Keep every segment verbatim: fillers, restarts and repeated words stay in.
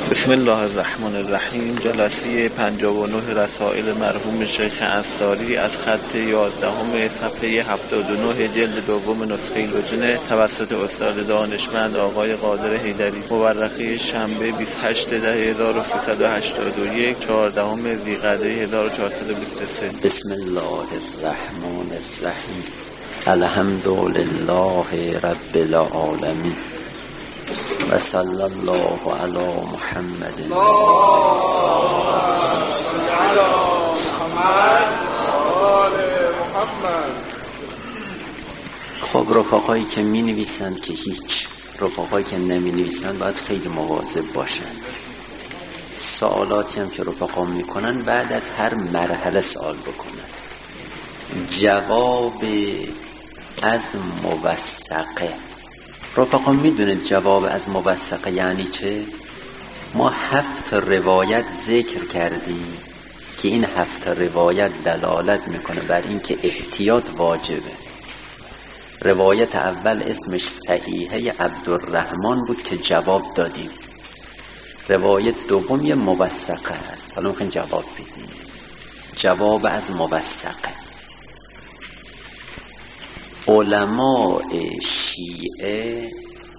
بسم الله الرحمن الرحیم. جلسه پنجاه و نه رسائل مرحوم شیخ انصاری از خط یازدهم صفحه هفتاد و نه جلد دوم نسخه لجنه توسط استاد دانشمند آقای قادر حیدری، مورخه شنبه بیست و هشتم ده هزار و سیصد و هشتاد و یک، چهاردهم ذیقعده هزار و چهارصد و بیست و سه. بسم الله الرحمن الرحیم. الحمد لله رب العالمین و صلی الله علی محمد. خب رفقایی که می نویسند که هیچ، رفقایی که نمی نویسند باید خیلی مواظب باشند. سوالاتی هم که رفقا می کنن بعد از هر مرحله سوال بکنن. جواب از موثقه. رفقا میدونید جواب از موثقه یعنی چه؟ ما هفت روایت ذکر کردیم که این هفت روایت دلالت میکنه بر اینکه احتیاط واجبه. روایت اول اسمش صحیحه عبدالرحمن بود که جواب دادیم. روایت دوم یه موثقه هست. حالا میخوایم جواب بدیم. جواب از موثقه. علماء شیعه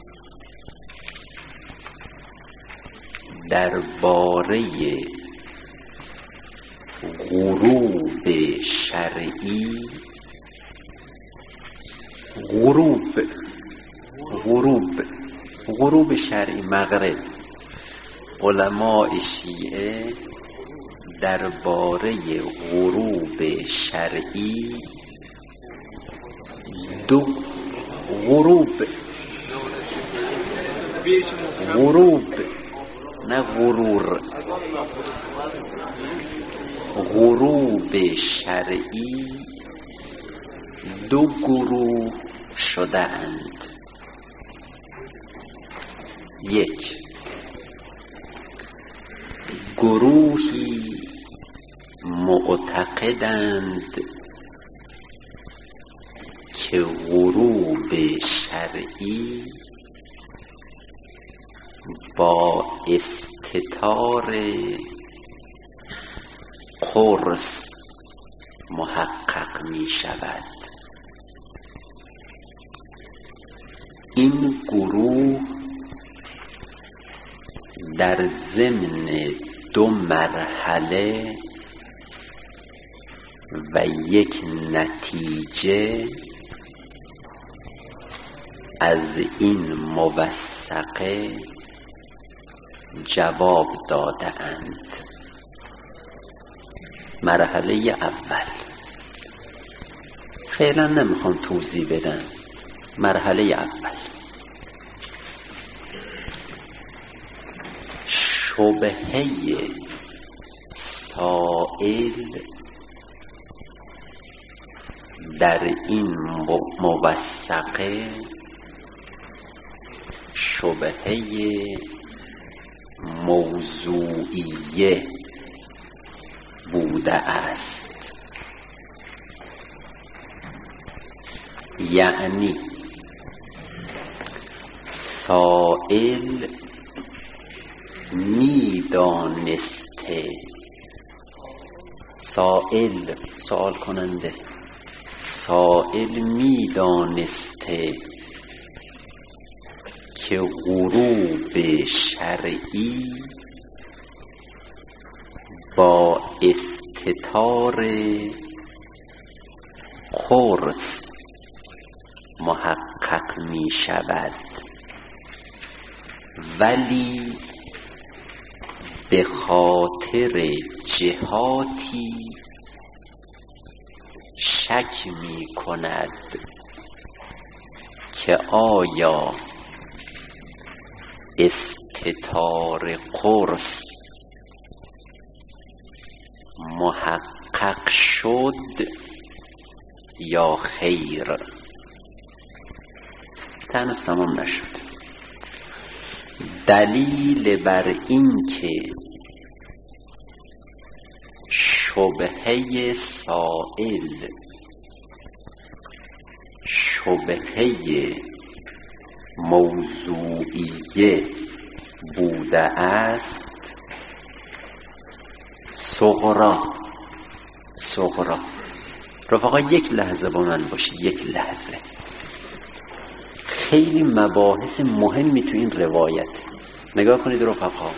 درباره غروب شرعی غروب غروب غروب شرعی مغرب علماء شیعه درباره غروب شرعی دو غروب غروب نه غرور غروب شرعی دو گروه شده اند. یک، گروهی معتقدند که غروب شرعی با استتار قرص محقق می شود. این گروه در ضمن دو مرحله و یک نتیجه از این موثقه جواب داده اند. مرحله اول فعلا نمیخوام توضیح بدم. مرحله اول شبهه سائل در این موثقه شبهه موضوعیه بوده است. یعنی سائل میدانسته، سائل سوال کننده سائل میدانسته که غروب شرعی با استتار قرص محقق می شود، ولی به خاطر جهاتی شک می کند که آیا استتار قرص محقق شد یا خیر. هنوز تمام نشد. دلیل بر این که شبهه سائل شبهه موضوعیه بوده است صغرا. صغرا رفقا یک لحظه با من باشید، یک لحظه. خیلی مباحث مهمی تو این روایت. نگاه کنید رفقا،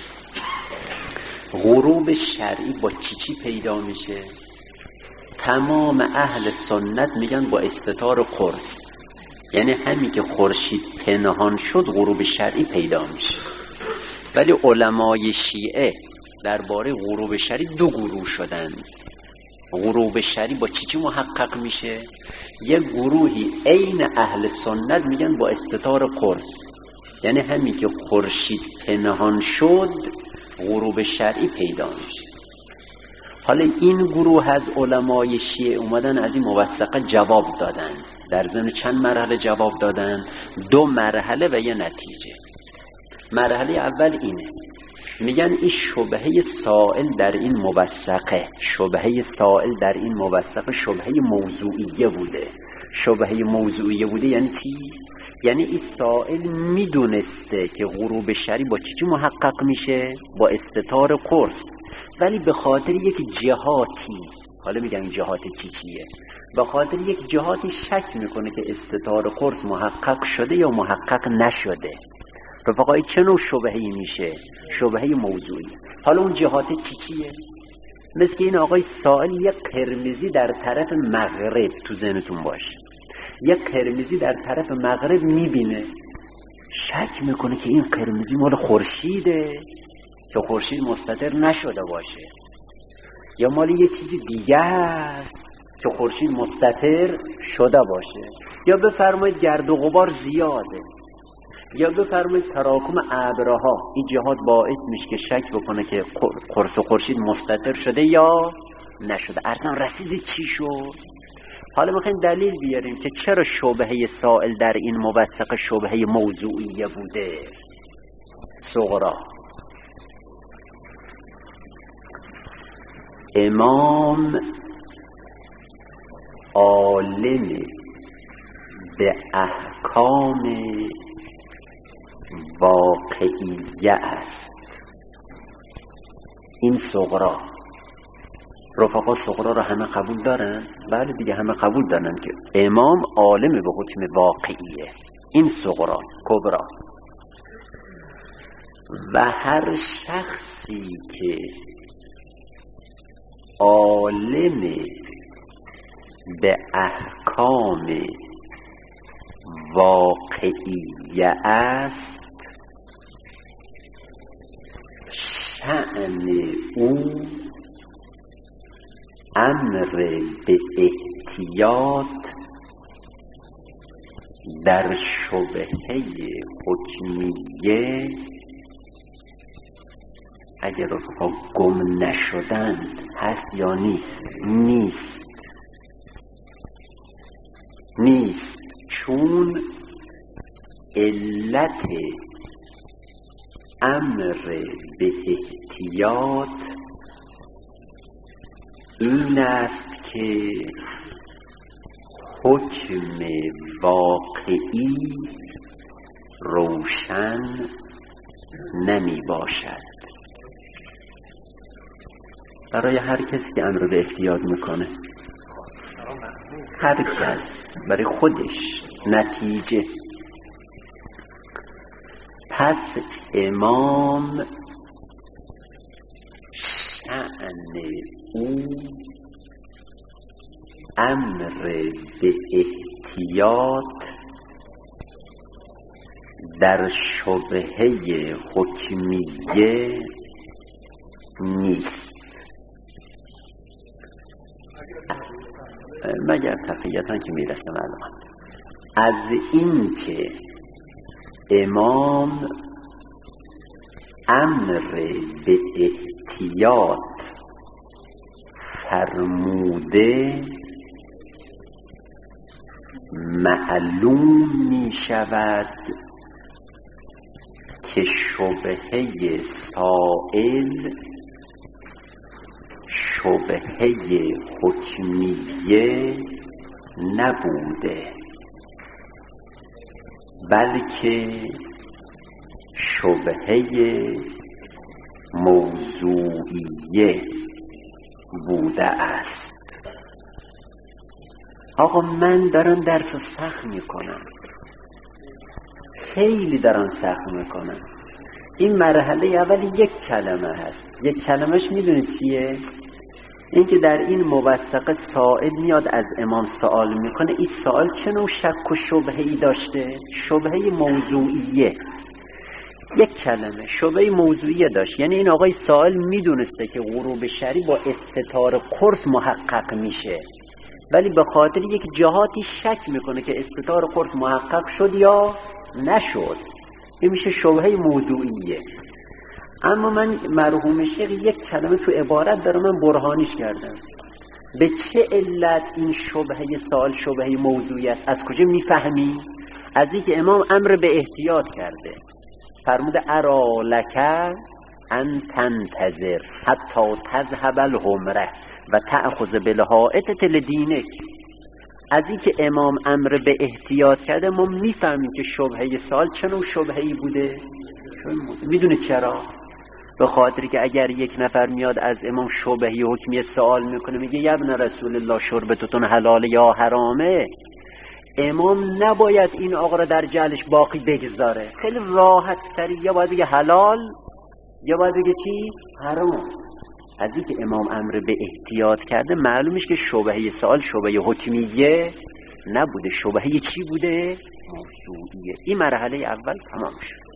غروب شرعی با چی چی پیدا میشه؟ تمام اهل سنت میگن با استتار قرص، یعنی همین که خورشید پنهان شد غروب شرعی پیدا میشه. ولی علمای شیعه درباره غروب شرعی دو گروه شدن. غروب شرعی با چی چی محقق میشه؟ یه گروهی عین اهل سنت میگن با استتار قرص، یعنی همین که خورشید پنهان شد غروب شرعی پیدا میشه. حالا این گروه از علمای شیعه اومدن از این موثقه جواب دادن. در ضمن چند مرحله جواب دادن؟ دو مرحله و یه نتیجه. مرحله اول اینه، میگن این شبهه سائل در این موثقه، شبهه سائل در این موثقه شبهه موضوعیه بوده. شبهه موضوعیه بوده یعنی چی؟ یعنی این سائل میدونسته که غروب شرعی با چی چی محقق میشه؟ با استتار قرص، ولی به خاطر یک جهاتی، حالا میگم این جهات چی چیه، به خاطر یک جهاتی شک میکنه که استتار قرص محقق شده یا محقق نشده. رفقای چه نوع شبهه‌ای میشه؟ شبهه موضوعی. حالا اون جهات چی چیه؟ مثل که این آقای سائل یک قرمزی در طرف مغرب، تو ذهنتون باشه، یک قرمزی در طرف مغرب میبینه، شک میکنه که این قرمزی مال خورشیده که خورشید مستتر نشده باشه، یا مال یه چیزی دیگه است که خورشید مستتر شده باشه، یا بفرمایید گرد و غبار زیاده، یا بفرمایید تراکم ابرها. این جهات باعث میشه که شک بکنه که قرص و خورشید مستتر شده یا نشده. ارزان رسید چی شد؟ حالا میخوایم دلیل بیاریم که چرا شبهه سائل در این موثقه شبهه موضوعیه بوده. صغرا، امام عالم به احکام واقعیه است. این صغرا، رفقا صغرا رو همه قبول دارن؟ بله دیگه همه قبول دارن که امام عالم به حکم واقعیه. این صغرا. کبرا، و هر شخصی که عالم به احکام واقعیه است شأن او امر به احتیاط در شبهه حکمیه اگر رفقا گم نشدند هست یا نیست؟ نیست نیست چون علت امر به احتیاط این است که حکم واقعی روشن نمی باشد. برای هر کسی که امر به احتیاط میکنه، هر کس برای خودش نتیجه. پس امام شأن او امر به احتیاط در شبهه حکمیه نیست، مگر تقییتا که میرسه الان. از این که امام امر به احتیاط فرموده معلوم می شود که شبهه سائل شبهه حکمیه نبوده، بلکه شبهه موضوعیه بوده است. آقا من دارم درس رو سخت میکنم، خیلی دارم سخت میکنم. این مرحله اول یک کلمه هست. یک کلمهش میدونید چیه؟ این که در این موثقه سائل میاد از امام سوال میکنه، این سوال چه نوع شک و شبهه‌ای داشته؟ شبهه موضوعیه. یک کلمه شبهه موضوعیه داشت، یعنی این آقای سائل میدونسته که غروب شرعی با استتار قرص محقق میشه، ولی به خاطر یک جهاتی شک میکنه که استتار قرص محقق شد یا نشد. این میشه شبهه موضوعیه. اما من مرحوم شیخ یک کلمه تو عبارت داره، من برهانیش کردم. به چه علت این شبهه سوال شبهه موضوعی است؟ از کجا میفهمی؟ از اینکه امام امر به احتیاط کرده، فرموده ارا لک ان تنتظر حتی تذهب الحمره و تأخذ بالحائط لدینک. از اینکه امام امر به احتیاط کرده ما میفهمیم که شبهه سوال چه نوع شبهه‌ای بوده. میدونید چرا؟ به خاطری که اگر یک نفر میاد از امام شبهی حکمی سوال میکنه، میگه یا ابن رسول الله شربتتون حلال یا حرامه، امام نباید این آقا را در جهلش باقی بگذاره، خیلی راحت سریع یا باید بگه حلال یا باید بگه چی؟ حرام. از اینکه امام امر به احتیاط کرده معلومش که شبهه سوال شبهه حکمیه نبوده، شبهه چی بوده؟ موضوعیه. این مرحله اول تمام شد.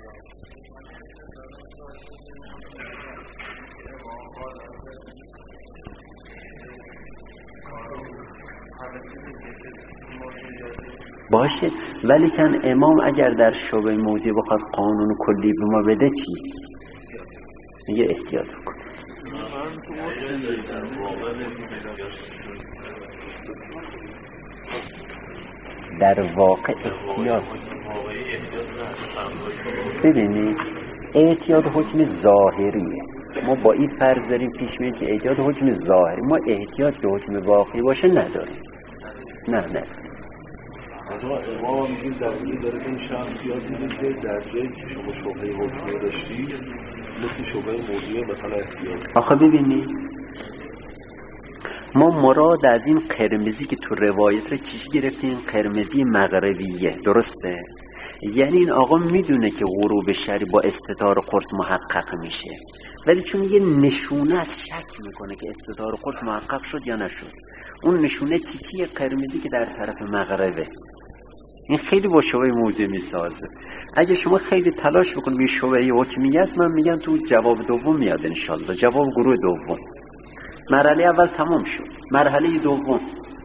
باشه، ولی کن امام اگر در شبهه موضوعی بخواد قانون کلی به ما بده چی؟ میگه احتیاط بکن. در واقع احتیاط ببینید، احتیاط حکم ظاهریه. ما با این فرض داریم پیش میریم که احتیاط حکم ظاهری، ما احتیاط که حکم واقعی باشه نداریم. نه نه اما امام میگیم در این داره این شخصیات دیده که در جایی که شما شبهه حکمی داشتی مثل شبهه موضوعی مثلا احتیاط. آخه ببینید ما مراد از این قرمزی که تو روایت رو چیش گرفتیم؟ قرمزی مغربیه، درسته؟ یعنی این آقا میدونه که غروب شرعی با استتار قرص محقق میشه، ولی چون یه نشونه از شک میکنه که استتار قرص محقق شد یا نشد. اون نشونه چی چیه؟ قرمزی که در طرف مغربه. این خیلی با شبهه موضوعی میسازه. اگه شما خیلی تلاش بکنید به شبهه حکمی است، من میگم تو جواب دوم میاد انشالله، جواب گروه دوم. مرحله اول تمام شد. مرحله دوم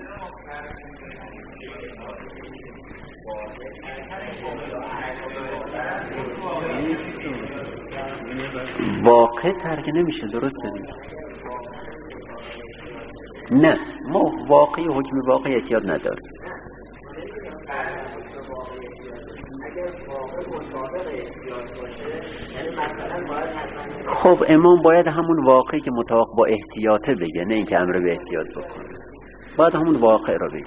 واقع ترک نمیشه، درسته دیگه؟ نه، ما واقعی حکم واقعی احتیاط نداریم. خب امام باید همون واقعی که مطابق با احتیاطه بگه، نه اینکه امر به احتیاط بکنه. باید همون واقع را بگه.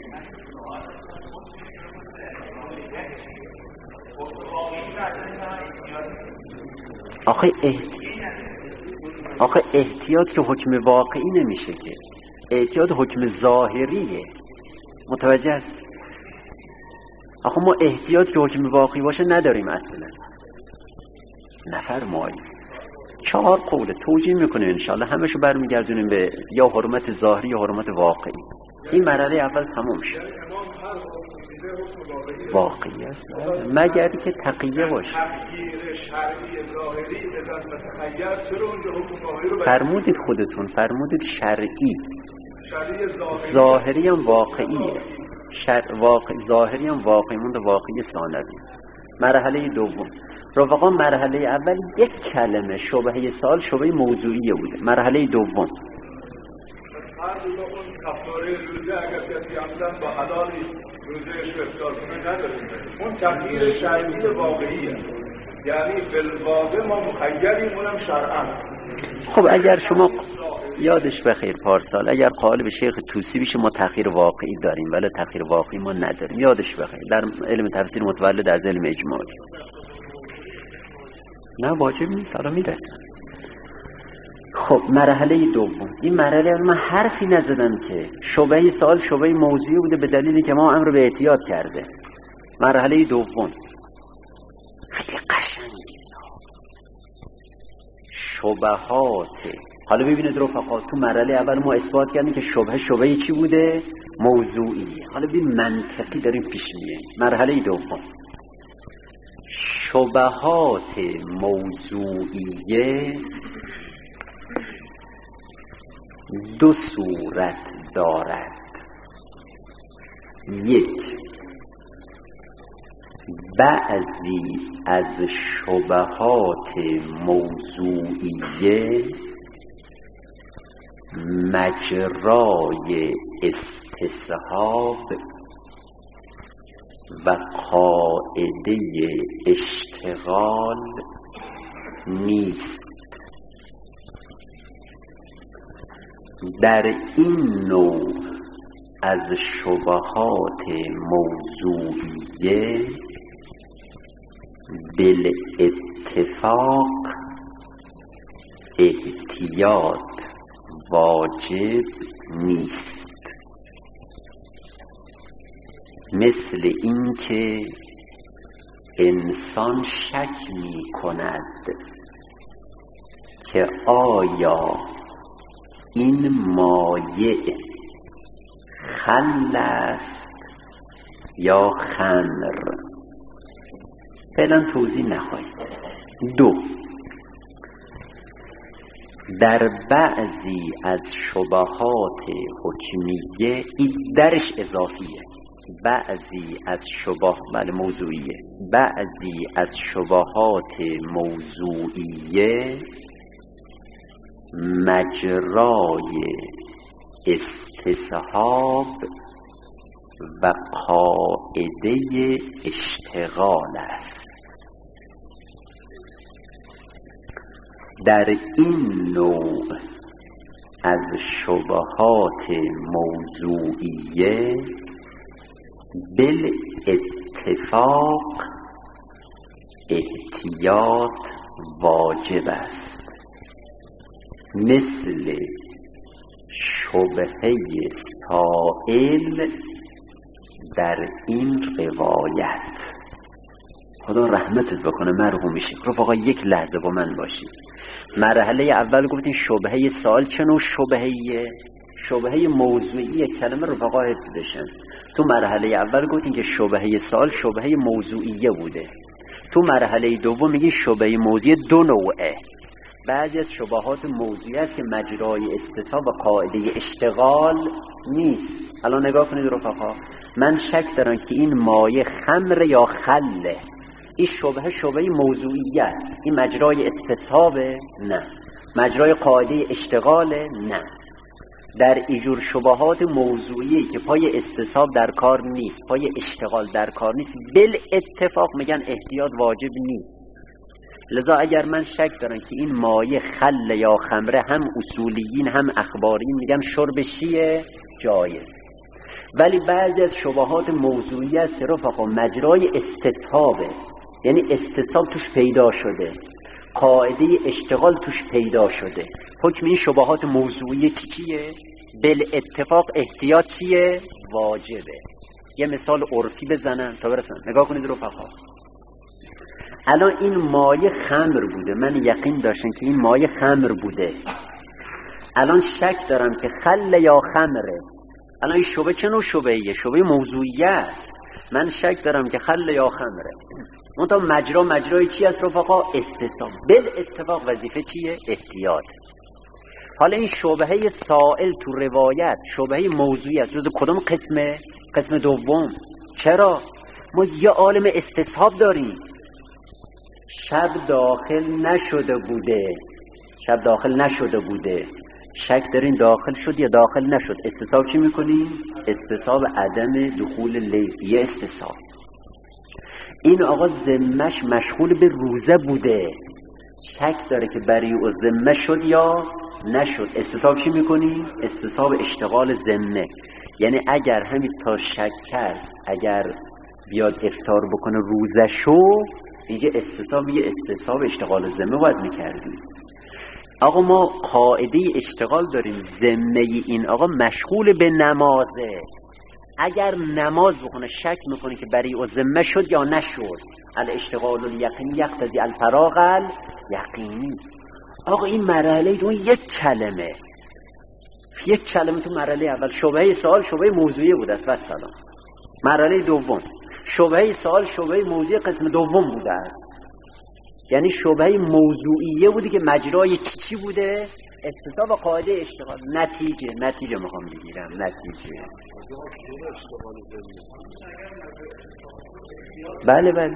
آخه احت... آخه احتیاط که حکم واقعی نمیشه که، احتیاط حکم ظاهریه. متوجه است؟ آخه ما احتیاط که حکم واقعی باشه نداریم اصلا. نفرمایید. چهار قول توجیه میکنه انشالله، همشو برمیگردونیم به یا حرمت ظاهری یا حرمت واقعی. این مرحله اول تمام شد. واقعی است مگر که تقیه باشه. فرمودید خودتون، فرمودید شرعی، ظاهری هم واقعیه. شر... واقع... ظاهری هم واقعی موند، واقعی ثانوی. مرحله دوم رفقا، مرحله اول یک کلمه شبهه سال شبهه موضوعیه بوده. مرحله دوم اون تغییر شرعی واقعیه، یعنی فی الواقع ما مخیریم اونم شرعا. خب اگر شما یادش بخیر پارسال اگر قالب شیخ توسی بشه ما تغییر واقعی داریم، ولی تغییر واقعی ما نداریم. یادش بخیر در علم تفسیر متولد از علم اجمالی. نه واجب نیست، حالا میرسم. خب مرحله دوم، این مرحله من حرفی نزدم که شبهه سوال شبهه موضوعی بوده به دلیلی که ما امر به احتیاط کرده. مرحله دوم خیلی قشنگه، شبهات. حالا ببینید رفقا، تو مرحله اول ما اثبات کردیم که شبهه شبهه چی بوده؟ موضوعیه. حالا ببین منطقی داریم پیش میه. مرحله دوم شبهات موضوعیه دو صورت دارد. یک، بعضی از شبهات موضوعیه مجرای استصحاب و قاعده اشتغال نیست. در این نوع از شبهات موضوعیه بالاتفاق احتیاط واجب نیست. مثل این که انسان شک می کند که آیا این مایع خل است یا خمر. فعلا توضیح نخواهیم. دو، در بعضی از شبهات حکمیه، این درش اضافیه، بعضی از شبه بله موضوعیه، بعضی از شبهات موضوعیه مجرای استصحاب و قاعده اشتغال است. در این نوع از شبهات موضوعیه بالاتفاق احتیاط واجب است. مثل شبهه سائل در این روایت. خدا رحمتت بکنه مرحوم شیخ. رفقا یک لحظه با من باشید. مرحله اول گفتیم شبهه سائل چه نوع شبهه‌ایه؟ شبهه موضوعی. کلمه رفقا حفظ بشن. تو مرحله اول گفتیم که شبهه سائل شبهه موضوعیه بوده. تو مرحله دوم میگیم شبهه موضوعی دو نوعه. بعضی از شبهات موضوعی است که مجرای استصحاب و قاعده اشتغال نیست. الان نگاه کنید رفقا، من شک دارم که این مایه خمر یا خله. این شبهه شبهه موضوعی است. این مجرای استصحاب نه، مجرای قاعده اشتغال نه. در اینجور شبهات موضوعی که پای استصحاب در کار نیست، پای اشتغال در کار نیست، بالاتفاق میگن احتیاط واجب نیست. لذا اگر من شک دارم که این مایه خل یا خمره، هم اصولیین هم اخبارین میگم شربش چیه؟ جایز. ولی بعضی از شبهات موضوعی است که رفقا مجرای استصحابه، یعنی استصحاب توش پیدا شده، قاعده اشتغال توش پیدا شده. حکم این شبهات موضوعی چی چیه؟ بالاتفاق احتیاط چیه؟ واجبه. یه مثال عرفی بزنم تا برسن. نگاه کنید رفقا، الان این مایه خمر بوده، من یقین داشتم که این مایه خمر بوده. الان شک دارم که خل یا خمره. الان این شبه چه نوع شبهیه؟ شبه موضوعیه است. من شک دارم که خل یا خمره. منتها مجرا مجرای چی است رفقا؟ استصحاب. بالاتفاق وظیفه چیه؟ احتیاط. حالا این شبهه سائل تو روایت شبهه موضوعی است. جز کدوم قسمه؟ قسم دوم. چرا؟ ما یه عالم استصحاب داریم. شب داخل نشده بوده، شب داخل نشده بوده، شک دارین داخل شد یا داخل نشد. استصحاب چی میکنیم؟ استصحاب عدم دخول لیل. یه استصحاب. این آقا ذمش مشغول به روزه بوده، شک داره که برای او ذمه شد یا نشد. استصحاب چی میکنیم؟ استصحاب اشتغال ذمه. یعنی اگر همین تا شک کرد اگر بیاد افطار بکنه روزه شو، اینجا استصحاب یه استصحاب اشتغال ذمه باید میکردیم. آقا ما قاعده اشتغال داریم، ذمه این آقا مشغول به نمازه، اگر نماز بخونه شک میکنه که بریء ذمه شد یا نشد. الاشتغال الیقینی یقتضی الفراغ الیقینی. آقا این مرحله دون یک کلمه یک کلمه تو مرحله اول شبهه سوال شبهه موضوعی بوده است و سلام. مرحله دوم شبهه سوال شبهه موضوعی قسم دوم بوده است، یعنی شبهه موضوعیه بوده که مجرای چی چی بوده؟ استصحاب قاعده اشتغال. نتیجه نتیجه میخوام بگیرم. نتیجه بله بله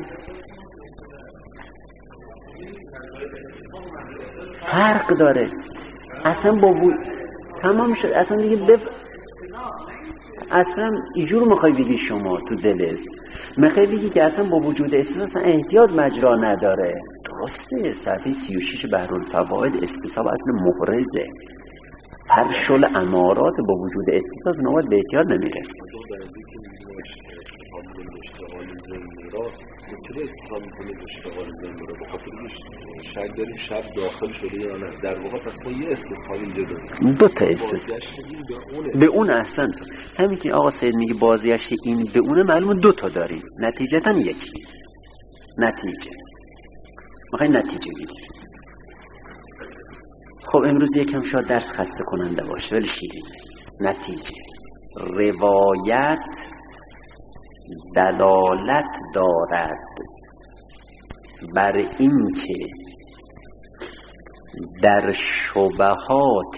فرق داره اصلا با بود تمام شد اصلا دیگه بف... اصلا اینجور میخوای بگی شما تو دلت میخوای بگی که اصلا با وجود استصحاب احتیاط مجرا نداره. درسته، صفحه سی و شش بحرالفوائد استصحاب اصل محرزه، فرش الامارات با وجود استصحاب نواد به احتیاط نمیرسه. چرا استفاده میکنه اشتغال ذمه رو؟ بخاطر شک داریم شب داخل شده یا نه. در واقع پس ما یه استصحاب اینجا داریم، دو تا استصحاب به, به اون. احسن تو همین که آقا سید میگه بازگشت این به اونه، معلومه دو تا داریم، نتیجتا یک چیز. نتیجه میخوای نتیجه بگیر. خب امروز یکم شاید درس خسته کننده باشه ولی شیرینه. نتیجه روایت دلالت دارد بر این که در شبهات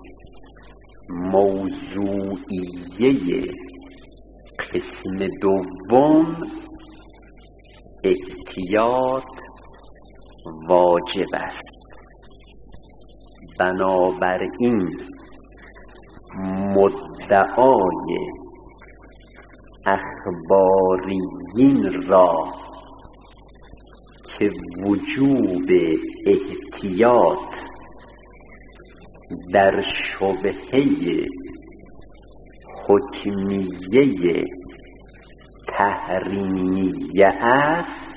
موضوعیه قسم دوم احتیاط واجب است. بنابراین مدعای اخباریین را که وجوب احتیاط در شبهه حکمیه تحریمیه است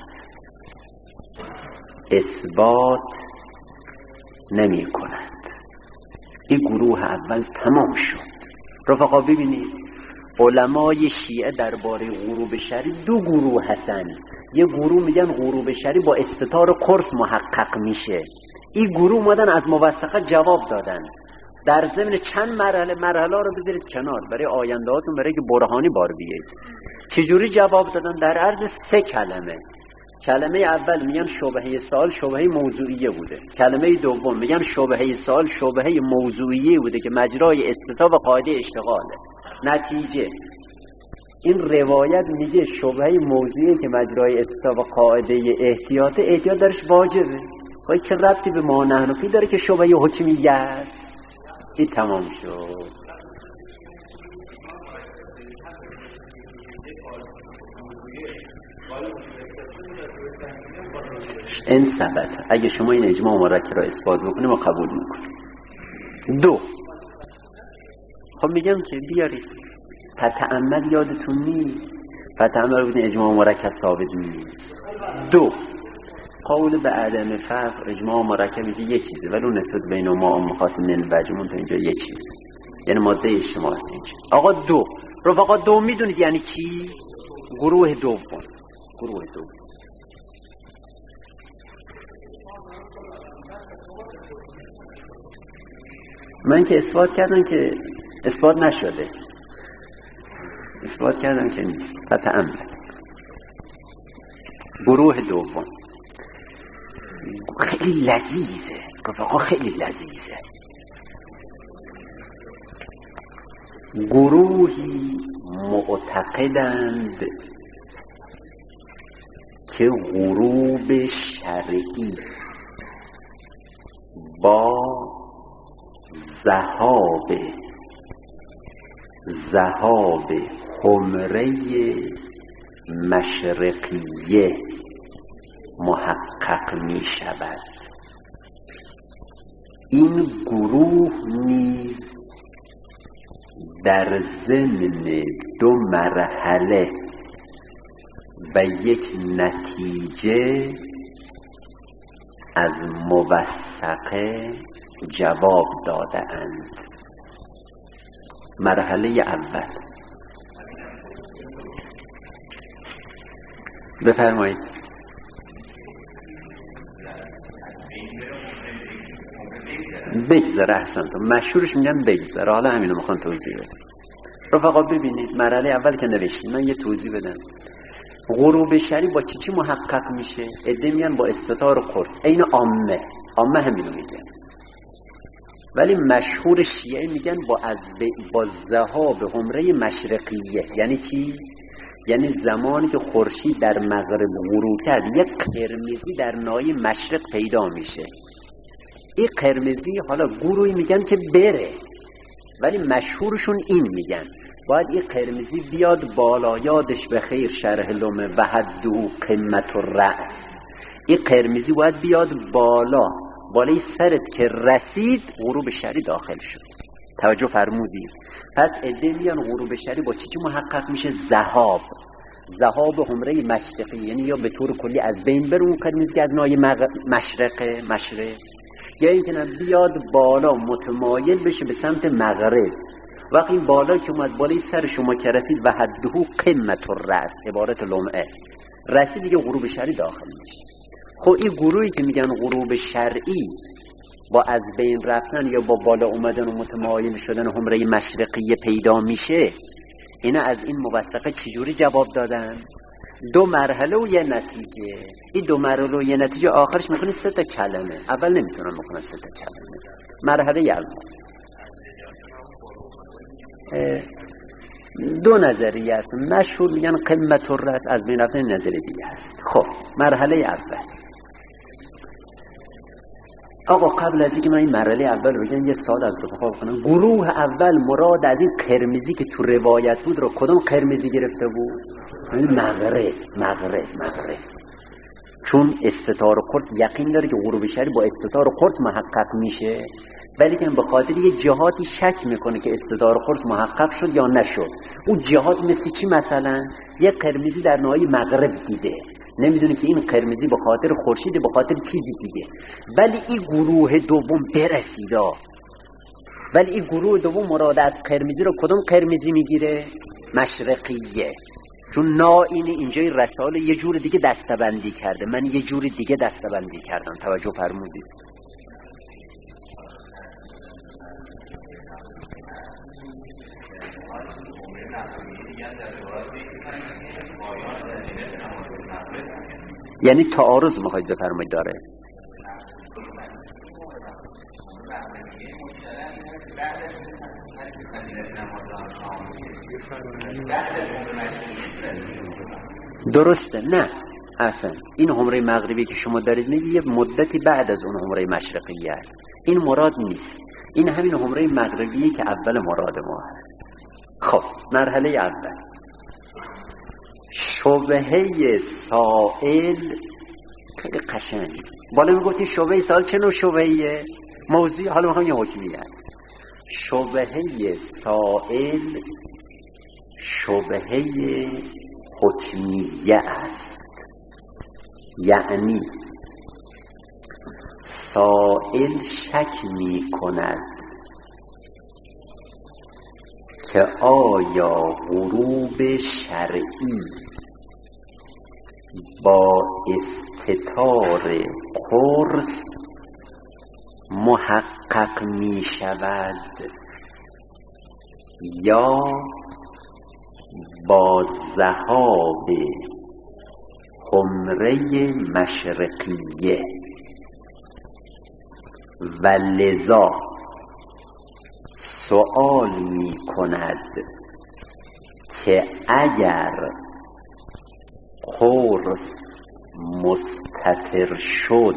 اثبات نمی کند. این گروه اول تمام شد. رفقا ببینید علمای شیعه درباره غروب شرعی دو گروه هستن. یه گروه میگن غروب شرعی با استتار قرص محقق میشه. این گروه اومدن از موثقه جواب دادن. در ضمن چند مرحله مرحله رو بذارید کنار برای آینده هاتون، برای که برهانی بار بیایید. چجوری جواب دادن؟ در عرض سه کلمه. کلمه اول میگن شبهه سوال شبهه موضوعیه بوده. کلمه دوم میگن شبهه سوال شبهه موضوعیه بوده که مجرای استصحاب قاعده اشتغاله. نتیجه این روایت میگه شبهه موضوعیه که مجرای استصحاب قاعده احتیاط احتیاط درش واجبه. خواهی چه ربطی به ما نحنفی داره که شبهه حکمیه است؟ این تمام شد. این ثبت. اگه شما این اجماع مرکب را اثبات بکنیم ما قبول میکنیم. دو، خب میگم که بیارید فتعمل یادتون نیست، فتعمل بودین اجماع مرکب ثابت نیست. دو، قول به عدم فصل اجماع مرکب اینجا یه چیزه ولی اون نسبت بین ما و مخاصم نلوجمون تا اینجا یه چیزه، یعنی ماده اجتماع هست اینجا. آقا دو، رفقا دو میدونید یعنی چی؟ گروه دوم. گروه دوم من که اثبات کردم که اثبات نشده، اثبات کردم که نیست. فتعمل گروه دوم خیلی لذیذه رفقا، خیلی لذیذه. گروهی معتقدند که غروب شرعی با ذهاب ذهاب حمره مشرقیه محقق می شود. این گروه نیز در ضمن دو مرحله و یک نتیجه از موثقه جواب داده اند. مرحله اول بفرمایید. بگذره، احسنتون، مشهورش میگن بگذره. حالا همینو میخوان توضیح بدم. رفقا ببینید، مرحله اول که نوشتیم، من یه توضیح بدم. غروب شرعی با چی چی محقق میشه؟ عده میگن با استتار قرص، عین عامه عامه همینو میگن، ولی مشهور شیعه میگن با از با ذهاب حمره مشرقیه. یعنی چی؟ یعنی زمانی که خورشید در مغرب غروب کرد، یک قرمزی در ناحیه مشرق پیدا میشه. این قرمزی حالا گروهی میگن که بره، ولی مشهورشون این میگن باید این قرمزی بیاد بالا. یادش به خیر شرح لومه و حدو قمت الرأس. این قرمزی باید بیاد بالا، بالای سرت که رسید غروب شرعی داخل شد. توجه فرمودی؟ پس عده میان غروب شرعی با چی چی محقق میشه؟ ذهاب ذهاب حمره مشرقی، یعنی یا به طور کلی از بین بره اون قرمزی که از ناحیه مغ... مشرق مشرق، یا اینکه نه بیاد بالا متمایل بشه به سمت مغرب. وقتی این بالا که اومد بالای سر شما که رسید و حدهو قمت الرأس، عبارت لمعه رسید، دیگه غروب شرعی داخل میشه. خب این گروهی که میگن غروب شرعی با از بین رفتن یا با بالا اومدن و متمایل شدن حمره مشرقی پیدا میشه، اینا از این موثقه چجوری جواب دادن؟ دو مرحله و یه نتیجه. این دو مرحله و یه نتیجه آخرش میکنه سه تا کلمه. اول نمیتونن بکنن سه تا کلمه. مرحله اول دو نظریه است. مشهور میگن قمت الرأس، از بین رفتن نظر دیگه است. خب مرحله اول، آقا قبل از اینکه من این مرحله اول رو بگم یه سال از رفقا بکنم. گروه اول مراد از این قرمزی که تو روایت بود رو کدوم قرمزی گرفته بود؟ مغرب مغرب مغرب چون استتار قرص یقین داره که غروب شرعی با استتار قرص محقق میشه، ولی که به خاطر یه جهاتی شک میکنه که استتار قرص محقق شد یا نشد. اون جهات مثل چی؟ مثلا یه قرمزی در ناحیه مغرب دیده، نمیدونه که این قرمزی به خاطر خورشید، به خاطر چیزی دیگه، ولی این گروه دوم برسیدا. ولی این گروه دوم مراد از قرمزی رو کدوم قرمزی میگیره؟ مشرقیه. چون نائین اینجای رساله یه جور دیگه دستبندی کرده، من یه جور دیگه دستبندی کردم. توجه فرمودید؟ یعنی تعارض میخواید بفرمایید داره؟ درسته؟ نه اصلا این حمره مغربی که شما دارید میگی یه مدتی بعد از اون حمره مشرقی است. این مراد نیست، این همین حمره مغربی که اول مراد ما هست. خب مرحله اول، شبهه سائل. خیلی قشنگ بالا میگفتی شبهه سائل چه نوع شبهه موضوعی؟ حالا میخوام یه حکمی هست. شبهه سائل شبهه حکمیه است، یعنی سائل شک می کند که آیا غروب شرعی با استتار قرص محقق می شود یا با ذهاب حمره مشرقیه، و لذا سؤال می کند که اگر قرص مستتر شد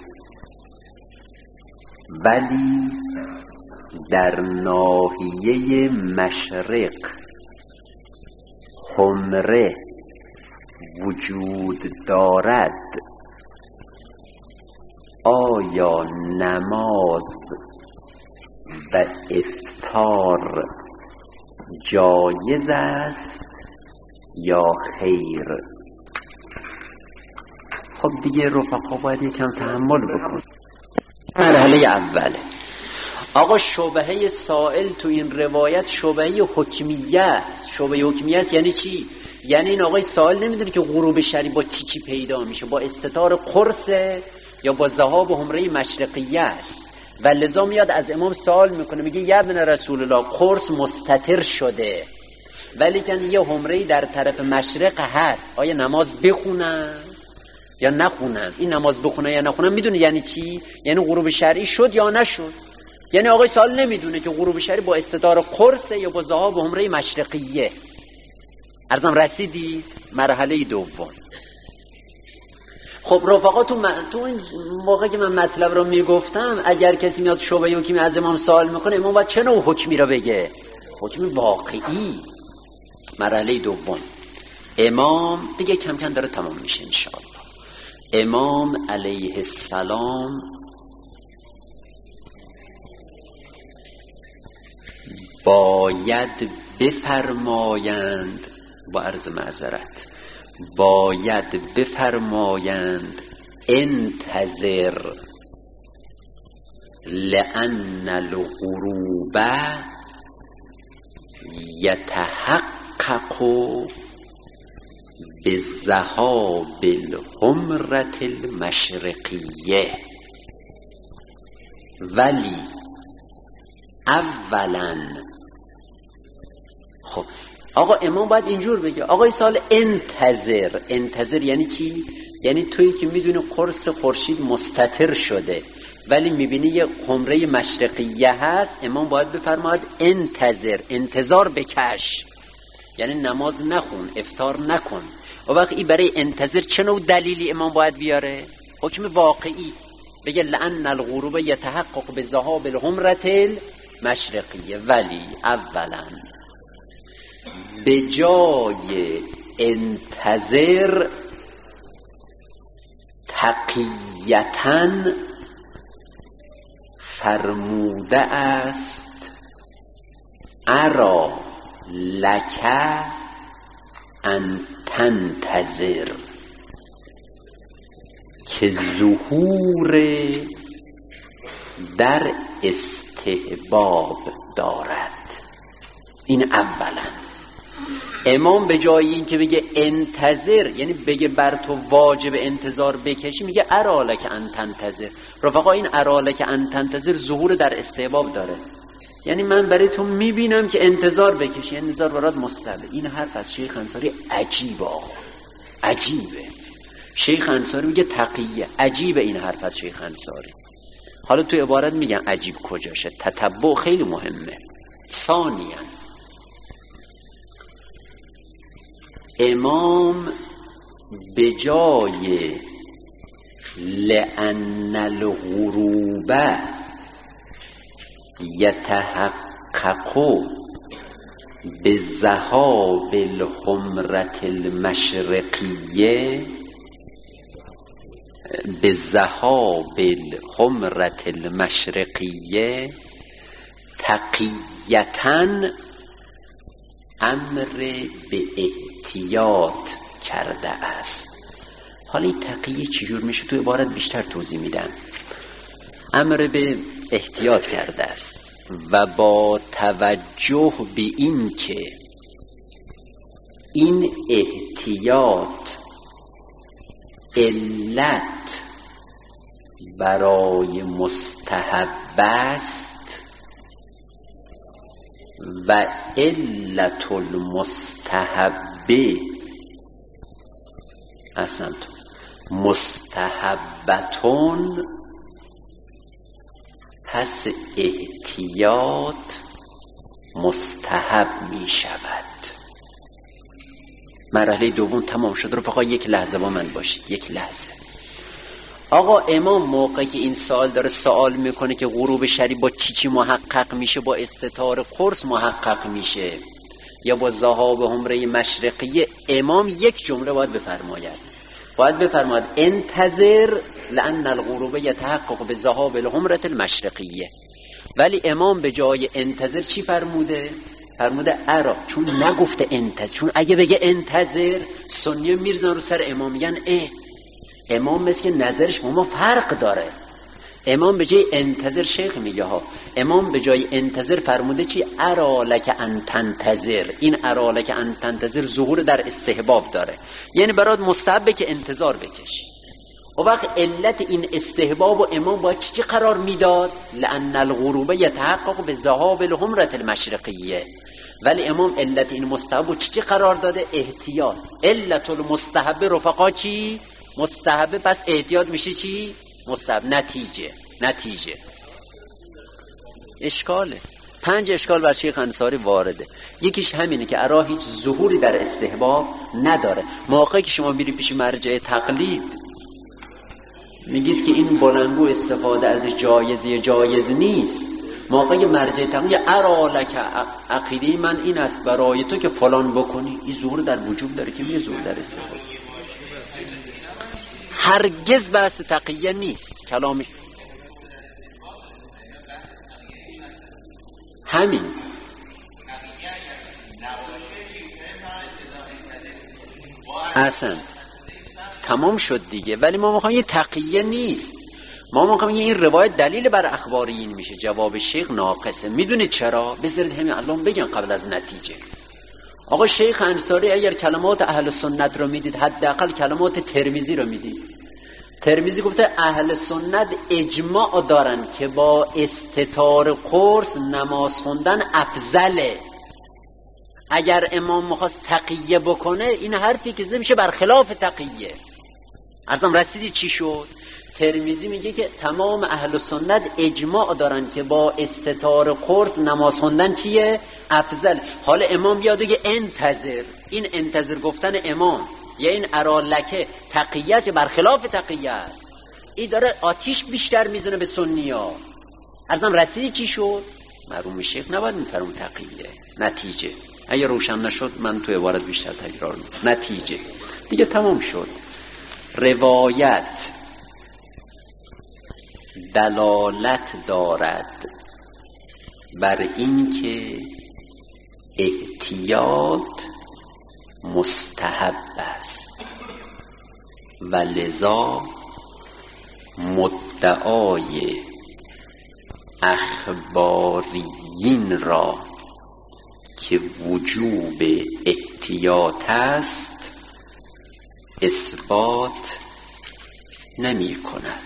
ولی در ناحیه مشرق حمره وجود دارد، آیا نماز و افطار جایز است یا خیر؟ خب دیگه رفقا باید یکم تحمل بکن. مرحله اوله. آقا شبهه سائل تو این روایت شبهه حکمیه است. شبهه حکمیه است یعنی چی؟ یعنی این آقای سائل نمیدونه که غروب شرعی با چی چی پیدا میشه، با استتار قرص یا با ذهاب حمره مشرقیه است. و لذا میاد از امام سوال میکنه، میگه یا ابن رسول الله قرص مستتر شده ولی که یه حمره در طرف مشرق هست، آیا نماز بخونن یا نخونن؟ این نماز بخونن یا نخونن میدونه یعنی چی؟ یعنی غروب شرعی شد یا نشد. یعنی آقای سوال نمیدونه که غروب شرعی با استدار قرص یا با ذهاب حمره مشرقیه. ارزم رسیدی؟ مرحله دوم. خب رفقا تو, من... تو این موقع که من مطلب رو میگفتم اگر کسی میاد شبهه حکمی از امام سوال میکنه، امام باید چه نوع حکمی رو بگه؟ حکم واقعی. مرحله دوم، امام دیگه کم کم داره تمام میشه انشاءالله. امام علیه السلام باید بفرمایند، با عرض معذرت باید بفرمایند انتظر لأن الغروب یتحقق بالذهاب الحمرة المشرقیه، ولی اولا. خب آقا امام باید اینجور بگه. آقای سال انتظر، انتظر یعنی چی؟ یعنی تویی که میدونی قرص خورشید مستتر شده ولی میبینی یه حمره مشرقیه هست، امام باید بفرماید انتظر، انتظار بکش، یعنی نماز نخون، افطار نکن. و وقتی برای انتظر چه نوع دلیلی امام باید بیاره؟ حکم واقعی. بگه لأن الغروب یتحقق بذهاب الحمرة المشرقیه، ولی اولا به جای انتظر تقیتاً فرموده است ارا لک ان تنتظر، که ظهور در استحباب دارد. این اولا. امام به جای این که بگه انتظر یعنی بگه بر تو واجب انتظار بکشی، میگه ارالک ان تنتظر. رفقا این ارالک ان تنتظر ظهور در استحباب داره، یعنی من برای تو میبینم که انتظار بکشی، انتظار برات مستحبه. این حرف از شیخ انصاری عجیبه، آقا عجیبه. شیخ انصاری میگه تقیه، عجیبه این حرف از شیخ انصاری. حالا تو عبارت میگن عجیب کجاشه، تتبع خیلی مهمه. ثانیاً امام به جای لأن الغروب یتحقق بذهاب الحمرة المشرقیه بذهاب الحمرة المشرقیه تقیتاً امر به احتیاط کرده است. حالا این تقیه چجور میشه تو عبارت بیشتر توضیح میدم. امر به احتیاط کرده است و با توجه به این که این احتیاط علت برای مستحب است و علت المستحبه اصلا مستحبتون، پس احتیاط مستحب می شود. مرحله دوم تمام شد. رفقا یک لحظه با من باشید، یک لحظه. آقا امام موقعی که این سوال داره سوال میکنه که غروب شرعی با چی چی محقق میشه، با استتار قرص محقق میشه یا با ذهاب حمره مشرقیه، امام یک جمله باید بفرماید، باید بفرماید انتظر لأن الغروب یتحقق بذهاب الحمرة المشرقیه. ولی امام به جای انتظر چی فرموده؟ فرموده ارا، چون نگفته انتظر. چون اگه بگه انتظر سنی میرزن رو سر امام، میگن اه امام مثل که نظرش با ما فرق داره. امام به جای انتظر، شیخ میگه ها، امام به جای انتظر فرموده چی؟ ارالک ان تنتظر. این ارالک ان تنتظر ظهور در استحباب داره، یعنی برات مستحبه که انتظار بکشی. و وقت علت این استحباب و امام باید چی قرار میداد؟ لأن الغروب یتحقق به ذهاب الحمرة المشرقیه. ولی امام علت این مستحب چی قرار داده؟ احتیاط. علت المستحب رفقا چی؟ مستحب، پس احتیاط میشه چی؟ مستحب. نتیجه نتیجه اشکاله. پنج اشکال بر شیخ انصاری وارده. یکیش همینه که ارا هیچ ظهوری در استحباب نداره. موقعی که شما میری پیش مرجع تقلید میگید که این بلنگو استفاده از جایزی جایز نیست، موقعی مرجع تقلید ارا لک عقیده من این است برای تو که فلان بکنی، این ظهور در وجوب داره که میگه ظهور در استحباب. هرگز بحث تقیه نیست کلامی. همین اصلا تمام شد دیگه. ولی ما میخوایم یه تقیه نیست، ما میخوایم این روایت دلیل بر اخبار این میشه. جواب شیخ ناقصه. میدونید چرا؟ بذارید همین الان بگم قبل از نتیجه. آقا شیخ انصاری اگر کلمات اهل سنت رو میدید، حداقل کلمات ترمذی رو میدید. ترمذی گفته اهل سنت اجماع دارن که با استتار قرص نماز خوندن افضله. اگر امام میخواست تقیه بکنه، این حرفی که زده میشه برخلاف تقیه. عرضم رسیدی چی شد؟ ترمذی میگه که تمام اهل سنت اجماع دارن که با استتار قرص نماز خوندن چیه؟ افضل. حالا امام بیاد بگه انتظر. این انتظر گفتن امام یا این ارالکه تقیه است یا برخلاف تقیه است؟ این داره آتیش بیشتر میزنه به سنیا. عرضم رسیدی چی شد؟ معلوم شیخ نباید میفرمون تقیه. نتیجه اگه روشن نشد من تو عبارت بیشتر تکرار میکنم. نتیجه دیگه تمام شد. روایت دلالت دارد بر اینکه احتیاط مستحب است و لذا مدعای اخباریین را که وجوب احتیاط است اثبات نمی کند.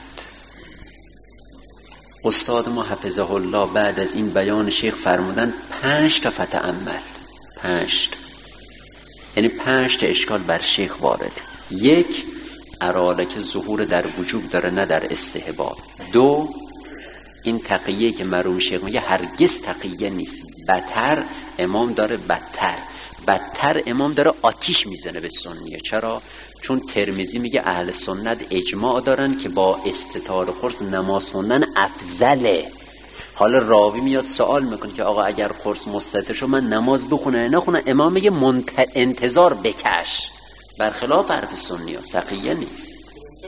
استاد ما حفظه الله بعد از این بیان شیخ فرمودن پنج تا فتأمل، پنج تا، یعنی پنج تا اشکال بر شیخ وارد. یک، ارالک ظهور در وجوب داره نه در استحباب. دو، این تقیه که مرحوم شیخ میگه هرگز تقیه نیست، بدتر امام داره، بدتر بدتر امام داره آتیش میزنه به سنیه. چرا؟ چون ترمذی میگه اهل سنت اجماع دارن که با استتار قرص نماز خوندن افضله. حالا راوی میاد سوال میکنه که آقا اگر قرص مستتر شد من نماز بخونه نخونه؟ امام میگه منت... انتظار بکش، برخلاف حرف سنی است، تقیه نیست.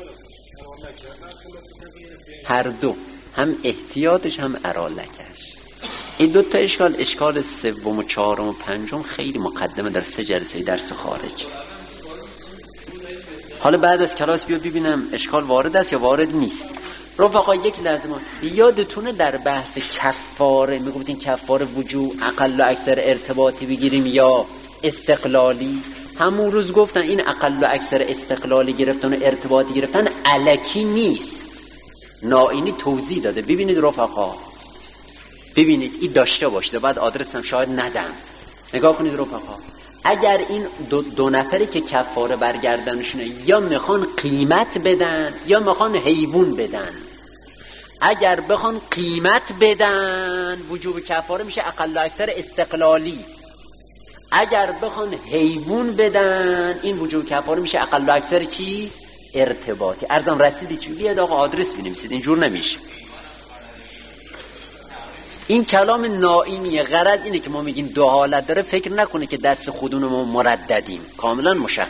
هر دو، هم احتیاطش هم ارالکش. این دو تا اشکال، اشکال سوم و چهارم و پنجم خیلی مقدمه در سه جلسه درس خارج. حالا بعد از کلاس بیا ببینم اشکال وارد است یا وارد نیست. رفقا یک لازمه یادتونه در بحث کفاره میگفتین کفاره وجوب اقل و اکثر ارتباطی بگیریم یا استقلالی؟ همون روز گفتن این اقل و اکثر استقلالی گرفتن و ارتباطی گرفتن الکی نیست. نائینی توضیح داده. ببینید رفقا، ببینید این داشته باشه، بعد آدرسم شاید ندم. نگاه کنید رفقا، اگر این دو, دو نفری که کفاره برگردنشونه یا میخوان قیمت بدن یا میخوان حیوان بدن، اگر بخوان قیمت بدن وجوب کفاره میشه اقل و اکثر استقلالی. اگر بخوان حیوان بدن این وجوب کفاره میشه اقل و اکثر چی؟ ارتباطی. عرضم رسیدی چی؟ بیاد آقا آدرس بنویسید، اینجور نمیشه. این کلام نائینیه. غرض اینه که ما میگیم دو حالت داره، فکر نکنه که دست خودون ما مرددیم، کاملا مشخص.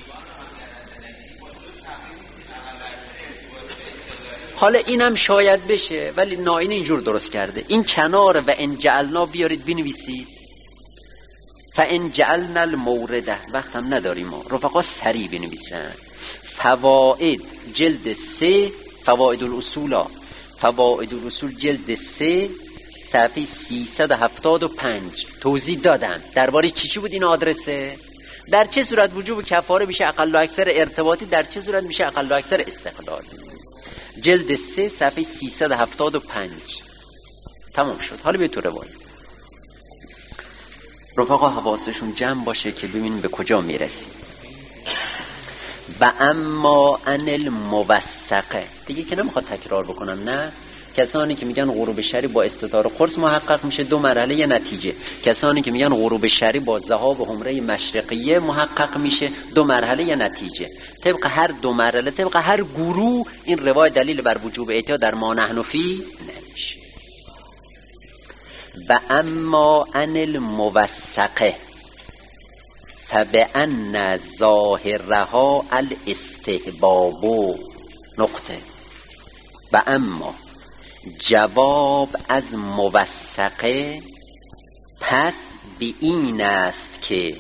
حالا اینم شاید بشه، ولی نائین اینجور درست کرده. این کنار و ان جعلنا بیارید بنویسید. فان جعلنا المورده، وقت هم نداریم ما رفقا، سریع بنویسن. فواید جلد سه، فواید الاصول فواید الاصول جلد سه صفحه سیصد و هفتاد و پنج توضیح دادم درباره چی چی بود این آدرسه، در چه صورت وجوب کفاره میشه اقل و اکثر ارتباطی، در چه صورت میشه اقل و اکثر استقلالی. جلد سه صفحه سیصد و هفتاد و پنج تمام شد. حالا به تو روایت رفقا حواسشون جمع باشه که ببینیم به کجا میرسیم. و اما ان الموثقه، دیگه که نمیخواد تکرار بکنم، نه، کسانی که میگن غروب شرعی با استتار قرص محقق میشه دو مرحله یه نتیجه، کسانی که میگن غروب شرعی با ذهاب و حمره مشرقیه محقق میشه دو مرحله یه نتیجه. طبق هر دو مرحله، طبق هر گروه این روایت دلیل بر وجوب احتیاط در ما نحن فی نمیشه. و اما ان الموثقه فبأن ظاهرها الاستحباب نقطه. و اما جواب از موثقه پس به این است که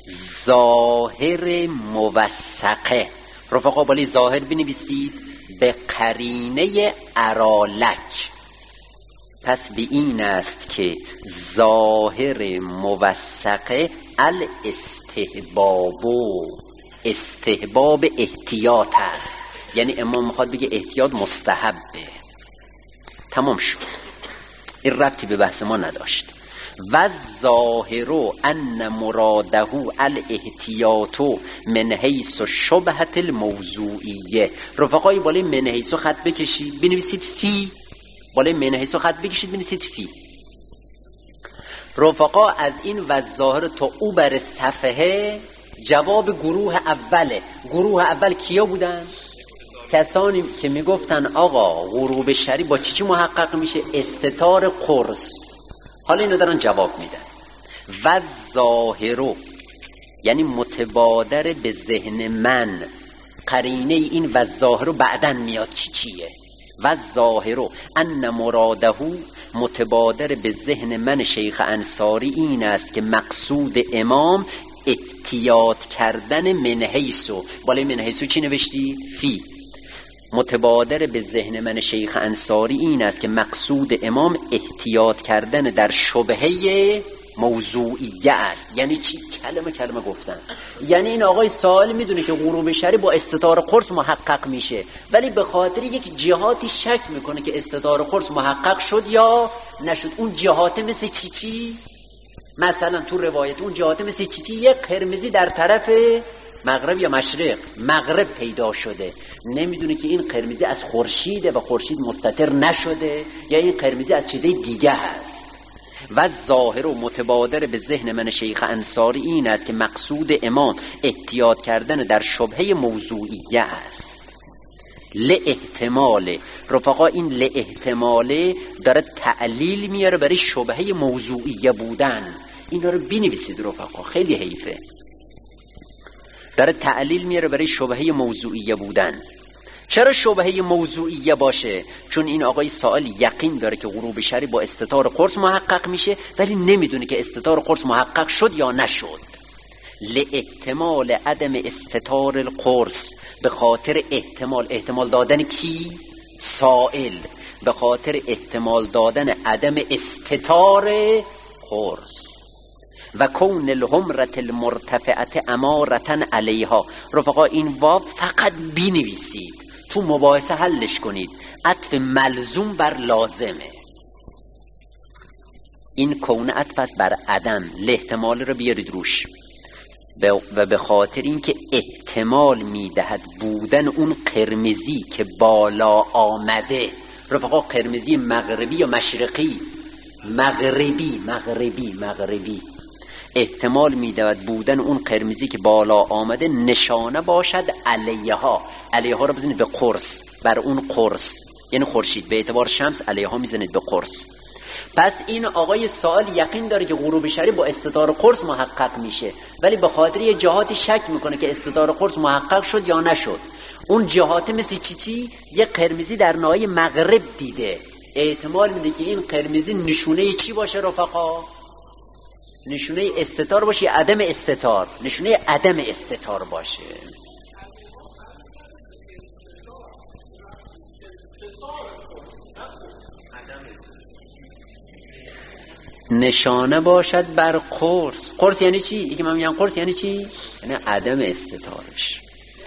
ظاهر موثقه، رفقا بالی ظاهر بنویسید به قرینه ارالک، پس به این است که ظاهر موثقه الاستحباب، استحباب احتیاط است، یعنی امام میخواد بگه احتیاط مستحبه. تمام شد، این ربطی به بحث ما نداشت. و ظاهر ان مراده الاحتیاط من حیث شبهت الموضوعیه. رفقای بالای من حیث خط بکشید بنویسید فی، بالای من حیث خط بکشید بنویسید فی. رفقا از این و ظاهر تا او بر صفحه جواب گروه اوله. گروه اول کیا بودن؟ کسانی که میگفتن آقا غروب شرعی با چی چی محقق میشه؟ استتار قرص. حالا اینو دارن جواب میدن. و ظاهرو یعنی متبادر به ذهن من، قرینه این و ظاهرو بعدن میاد چی چیه. و ظاهرو ان مراده متبادر به ذهن من شیخ انصاری این است که مقصود امام احتیاط کردن من حیثو، بالای من حیثو چی نوشتی؟ فی. متبادر به ذهن من شیخ انصاری این است که مقصود امام احتیاط کردن در شبهه موضوعیه است. یعنی چی؟ کلمه کلمه گفتن. یعنی این آقای سائل میدونه که غروب شرعی با استتار قرص محقق میشه، ولی به خاطر یک جهاتی شک میکنه که استتار قرص محقق شد یا نشد. اون جهات مثل چی چی؟ مثلا تو روایت اون جهات مثل چی چی؟ یک قرمزی در طرف مغرب یا مشرق، مغرب پیدا شده، نمیدونه که این قرمزی از خورشیده و خورشید مستتر نشده یا این قرمزی از چیزای دیگه هست. و ظاهر و متبادر به ذهن من شیخ انصاری این است که مقصود امام احتیاط کردن در شبهه موضوعیه است. لاحتمال، رفقا این لاحتمال داره تعلیل میاره برای شبهه موضوعیه بودن. اینا رو بنویسید رفقا، خیلی حیفه. داره تعلیل میاره برای شبهه موضوعیه بودن. چرا شبهه موضوعیه باشه؟ چون این آقای سائل یقین داره که غروب شرعی با استتار قرص محقق میشه، ولی نمیدونه که استتار قرص محقق شد یا نشد. لاحتمال عدم استتار القرص، به خاطر احتمال، احتمال دادن کی؟ سائل، به خاطر احتمال دادن عدم استتار قرص. و کون الحمرة المرتفعه امارة علیها. رفقا این واو فقط بنویسید، تو مباحثه حلش کنید. عطف ملزوم بر لازمه. این کون عطف است بر عدم، الاحتمال رو بیارید روش. و به خاطر اینکه احتمال میدهد بودن اون قرمزی که بالا آمده. رفقا قرمزی مغربی یا مشرقی؟ مغربی، مغربی، مغربی. احتمال میدهد بودن اون قرمزی که بالا آمده نشانه باشد علیها. علیها رو بزنید به قرص، بر اون قرص یعنی خورشید، به اعتبار شمس علیها میزنید به قرص. پس این آقای سائل یقین داره که غروب شرعی با استتار قرص محقق میشه، ولی به خاطر یه جهاتی شک میکنه که استتار قرص محقق شد یا نشد. اون جهات مثل چی چی؟ یه قرمزی در ناحیه مغرب دیده، احتمال میده که این قرمزی نشونه چی باشه رفقا؟ نشونه استتار باشه یا عدم استتار؟ نشونه عدم استتار باشه. نشانه باشد بر قرص. قرص یعنی چی؟ یکی من میگم قرص یعنی چی؟ یعنی عدم استتارش.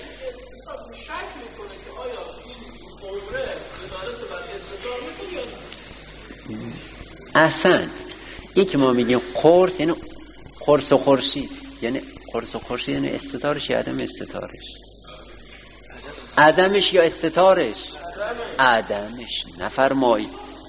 احسن. یکی ما میگیم قرص یعنی قرص و خورشید، یعنی قرص و خورشید یعنی استتارش یا عدم استتارش؟ عدمش یا استتارش؟ عدمش. نفرمایید.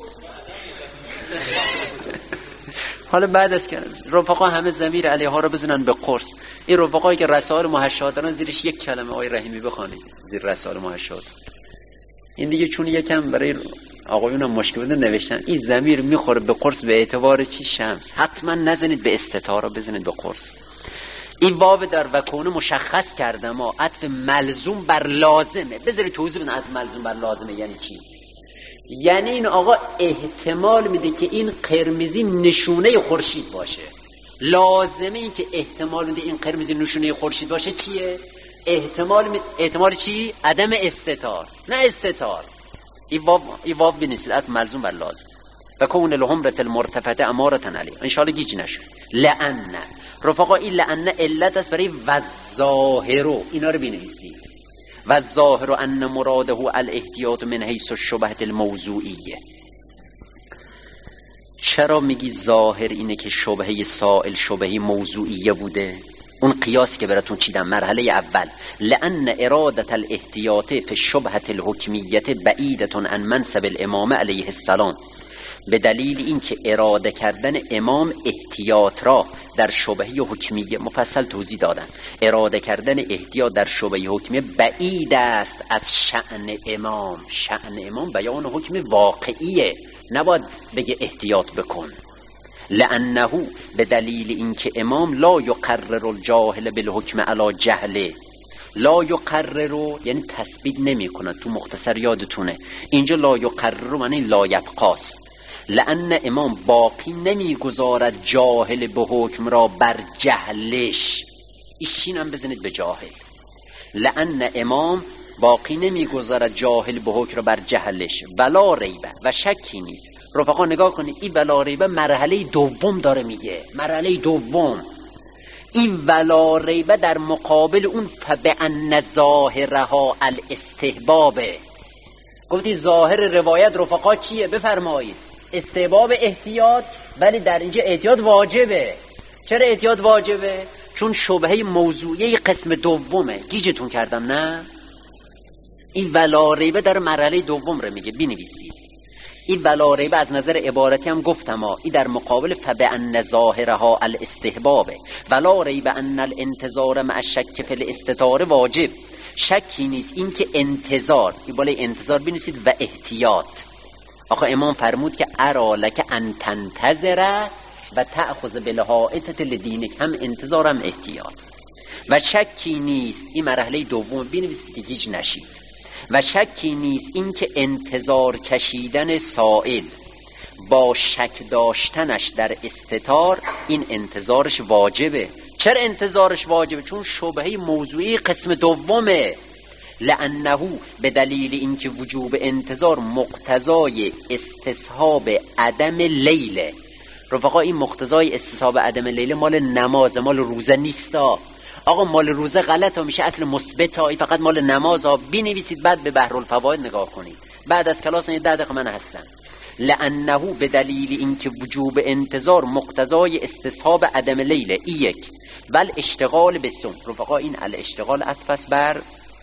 حالا بعد از که رفقا همه ضمیر علیها رو بزنن به قرص، این رفقایی که رسائل محشات دارن زیرش یک کلمه آقای رحیمی بخوانید زیر رسائل محشات. این دیگه چون یکم برای آقایون مشکل بوده نوشتن این ضمیر میخوره به قرص به اعتبار چی؟ شمس. حتما نزنید به استتاره، بزنید به قرص. این واو در وکونه مشخص کرده ما عطف ملزوم بر لازمه. بذارید توضیح بدم عطف ملزوم بر لازمه یعنی چی. یعنی این آقا احتمال میده که این قرمزی نشونه خورشید باشه. لازمه این که احتمال میده این قرمزی نشونه خورشید باشه چیه؟ احتمال می... احتمال چی؟ عدم استتار، نه استتار. این واو این واو بنویسید عطف ملزوم بر لازم. و کون الحمرة المرتفعه امارة علیه. ان شاء الله گیج نشد. لأن رفقا این لأن علت است برای والظاهر. اینا رو بنویسید. والظاهر ان مراده الاحتیاط من حیث الشبهة الموضوعیه. چرا میگی ظاهر اینه که شبهه سائل شبهه موضوعیه بوده؟ اون قیاس که براتون چیدم مرحله اول. لأن اراده الاحتیاط فی الشبهة الحکمیه بعیدة عن منصب الامام علیه السلام. به دلیل اینکه اراده کردن امام احتیاط را در شبهه حکمیه، مفصل توضیح دادم، اراده کردن احتیاط در شبهه حکمیه بعید است از شأن امام. شأن امام بیان حکم واقعیه، نباید بگه احتیاط بکن. لأنه به دلیل اینکه امام لا یقرر الجاهل بالحکم علی جهله. لا یقرر یعنی تثبیت نمی کنه. تو مختصر یادتونه اینجا لا یقرر معنی لا یبقاست. لأن امام باقی نمیگذارد جاهل به حکم را بر جهلش. ایشین هم بزنید به جاهل. لأن امام باقی نمیگذارد جاهل به حکم را بر جهلش. ولا ریبه و شکی نیست. رفقا نگاه کنید این ولا ریبه مرحله دوم داره میگه. مرحله دوم این ولا ریبه در مقابل اون فبأن ظاهرها الاستحبابه. گفتی ظاهر روایت رفقا چیه؟ بفرمایید. استحباب احتیاط، ولی در اینجا احتیاط واجبه. چرا احتیاط واجبه؟ چون شبهه موضوعی قسم دومه. گیجتون کردم نه؟ این ولا ریبه در مرحله دوم رو میگه. بنویسید این ولا ریبه از نظر عبارتی هم گفتم ها، این در مقابل فبأن ظاهرها الاستحبابه. ولا ریبه ان الانتظار مع الشک فی الاستتار واجب. شکی نیست این که انتظار، این بالای انتظار بنویسید و احتیاط. آقا امام فرمود که ارا لک ان تنتظر و تأخذ بالحائطة لدینک. هم انتظار هم احتیاط. و شکی نیست این مرحله دوم بنویسید که گیج نشید. و شکی نیست این که انتظار کشیدن سائل با شک داشتنش در استتار، این انتظارش واجبه. چرا انتظارش واجبه؟ چون شبهه موضوعی قسم دومه. لأنه به دلیل اینکه وجوب انتظار مقتضای استصحاب عدم لیله. رفقا این مقتضای استصحاب عدم لیله مال نماز، مال روزه نیستا. آقا مال روزه غلط ها میشه اصل مثبت ها، فقط مال نماز ها. بنویسید بعد به بحرالفواید نگاه کنید. بعد از کلاس این ده دقیقه من هستم. لأنه به دلیل اینکه وجوب انتظار مقتضای استصحاب عدم لیله. ای یک. بل اشتغال به سم. رفقا این الاشتغال عطف بر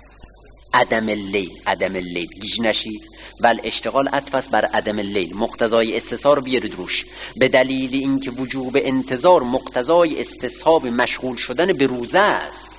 عدم اللیل. عدم اللیل گیج نشید. بل اشتغال عطف بر عدم اللیل. مقتضای استصحاب رو بیارید روش. به دلیل اینکه وجوب انتظار مقتضای استصحاب مشغول شدن به روزه است.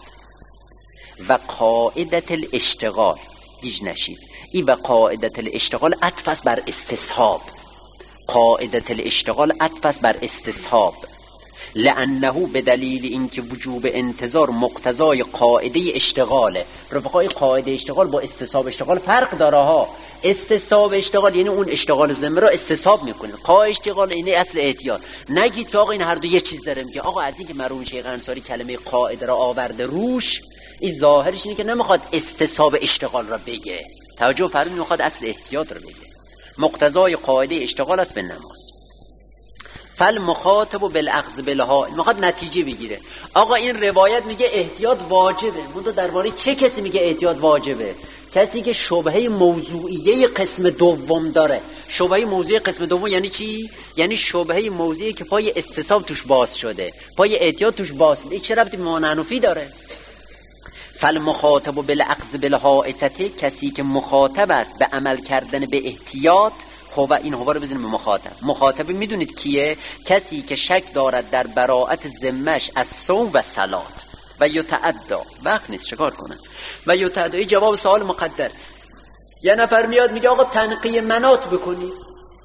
و قاعدت الاشتغال گیج نشید. این و قاعدت الاشتغال عطف بر استصحاب. قاعدت الاشتغال عطف بر استصحاب. لأنه به دلیل اینکه وجوب انتظار مقتضای قاعده اشتغاله. رفقای قاعده اشتغال با استصحاب اشتغال فرق داره ها. استصحاب اشتغال یعنی اون اشتغال ذمه رو استصحاب میکنه. قاعده اشتغال اینه اصل احتیاط. نگید که آقا این هر دو یه چیز داره. میگه آقا از اینکه مرحوم شیخ انصاری کلمه قاعده را آورده روش، این ظاهرش اینه که نمیخواد استصحاب اشتغال را بگه. توجه فرمودید، میخواد اصل احتیاط را بگه. مقتضای قاعده اشتغال است به نماز. فالمخاطب بالاخذ بالها، میخواد نتیجه بگیره. آقا این روایت میگه احتیاط واجبه، منتها درباره چه کسی میگه احتیاط واجبه؟ کسی که شبهه موضوعیه قسم دوم داره. شبهه موضوعی قسم دوم یعنی چی؟ یعنی شبهه موضوعی که پای استصحاب توش باز شده، پای احتیاط توش باز شده. چه ربطی به معنوی داره؟ فالمخاطب بالاخذ بالحائطه، کسی که مخاطب است به عمل کردن به احتیاط. هو، این هو رو بزنیم به مخاطب. مخاطب میدونید کیه؟ کسی که شک دارد در براءت ذمه‌اش از صوم و صلات و یتعدی، وقت نیست چکار کنه، و یتعدی. جواب سوال مقدر. یه نفر میاد میگه آقا تنقیه منات بکنید،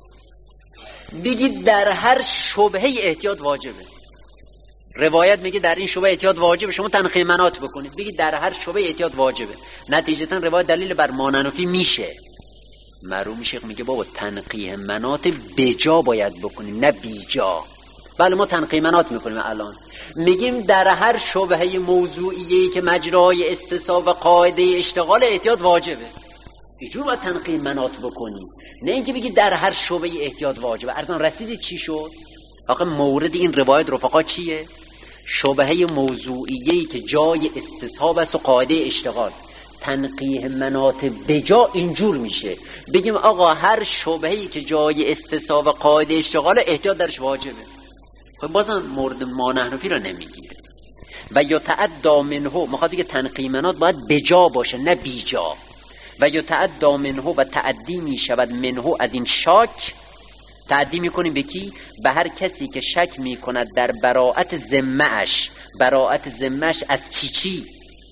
بگید در هر شبهه احتیاط واجبه. روایت میگه در این شبهه احتیاط واجبه، شما تنقیه منات بکنید، بگید در هر شبهه احتیاط واجبه. نتیجتا روایت دلیل بر ماننفی میشه. مرحوم شیخ میگه بابا تنقیه منات بجا باید بکنیم، نه بیجا. بله ما تنقیه منات میکنیم الان، میگیم در هر شبهه موضوعیه که مجرای استصحاب و قاعده اشتغال احتیاط واجبه، اینجور باید تنقیه منات بکنیم، نه اینکه بگید در هر شبهه احتیاط واجبه. ارزان رسیدید چی شد؟ آخه مورد این روایت رفقا چیه؟ شبهه موضوعیه‌ای که جای استصحاب است و قاعده اشتغال. تنقیه منات بجا اینجور میشه، بگیم آقا هر شبهه‌ای که جای استصحاب و قاعده اشتغال احتیاط درش واجبه. خب بازم مورد ما نحنفی رو نمیگیره. و یتعدی منه، مخاطب که تنقیه منات باید بجا باشه نه بیجا. و یتعدی منه، و تعدی میشود منه از این شک. تعدی میکنیم به کی؟ به هر کسی که شک میکند در براءت ذمه‌اش. براءت ذمه‌اش از چی چی؟